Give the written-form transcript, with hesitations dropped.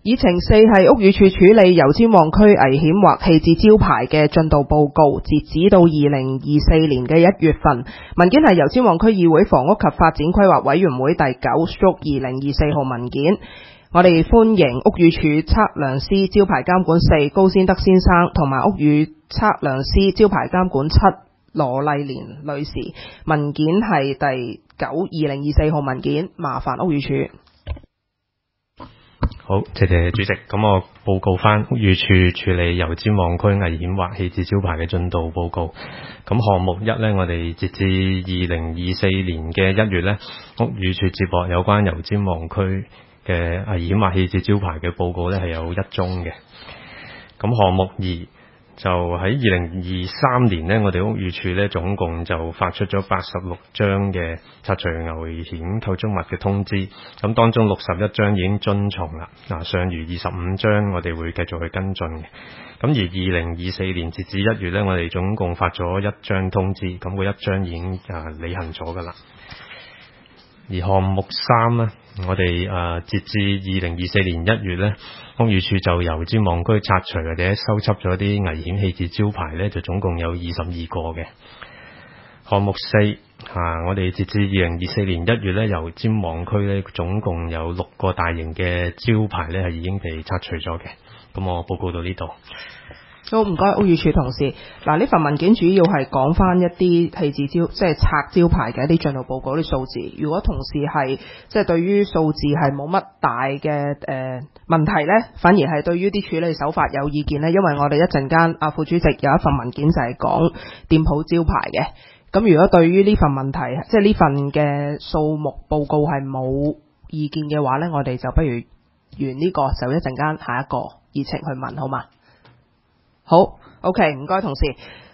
議程4係屋宇署處理油尖旺區危險或棄置招牌嘅進度報告，截止到2024年嘅1月份。文件係油尖旺區議會房屋及發展規劃委員會第 9/2024 號文件。我哋歡迎屋宇署測量師招牌監管4高先德先生同埋屋宇測量師招牌監管7羅麗蓮女士。文件係第 9/2024 號文件，麻煩屋宇署。 好，謝謝主席。咁我報告翻屋宇署處理油尖旺區危險或棄置招牌嘅進度報告。咁項目1呢，我哋截至2024年嘅1月呢，屋宇署接獲有關油尖旺區嘅危險或棄置招牌嘅報告呢係有1宗嘅。咁項目2就喺2023年呢，我哋屋宇署呢總共就發出咗86張嘅拆除危險構築物嘅通知，咁當中61張已經遵從啦，尚餘25張我哋會繼續去跟進嘅。咁而2024年截至1月呢，我哋總共發咗1張通知，咁嗰1張已經履行咗噶啦。而項目3呢，我哋截至2024年1月呢，屋宇署就油尖旺區拆除或者收葺咗啲危險棄置招牌呢，就總共有22個嘅。項目4我哋截至2024年1月呢，油尖旺區呢總共有6個大型嘅招牌呢係已經被拆除咗嘅。咁我報告到呢度。 好，唔該，屋宇署同事。嗱，呢份文件主要係講翻一啲棄置招，即係拆招牌嘅一啲進度報告啲數字。如果同事係即係對於數字係冇乜大嘅問題呢，反而係對於啲處理手法有意見呢，因為我哋一陣間副主席有一份文件就係講店鋪招牌嘅。咁如果對於呢份問題，即係呢份嘅數目報告係冇意見嘅話呢，我哋就不如完呢個，就一陣間下一個議程去問，好嘛？好 ，OK， 唔該同事。